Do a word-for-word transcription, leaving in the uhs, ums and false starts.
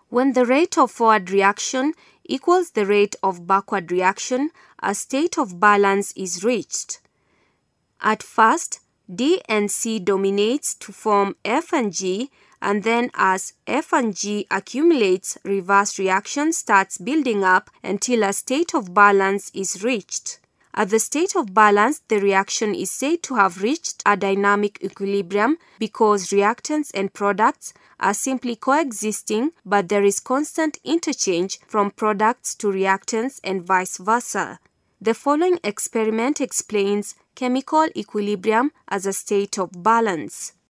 When the rate of forward reaction equals the rate of backward reaction, a state of balance is reached. At first, D and C dominates to form F and G, and then as F and G accumulates, reverse reaction starts building up until a state of balance is reached. At the state of balance, the reaction is said to have reached a dynamic equilibrium because reactants and products are simply coexisting, but there is constant interchange from products to reactants and vice versa. The following experiment explains chemical equilibrium as a state of balance.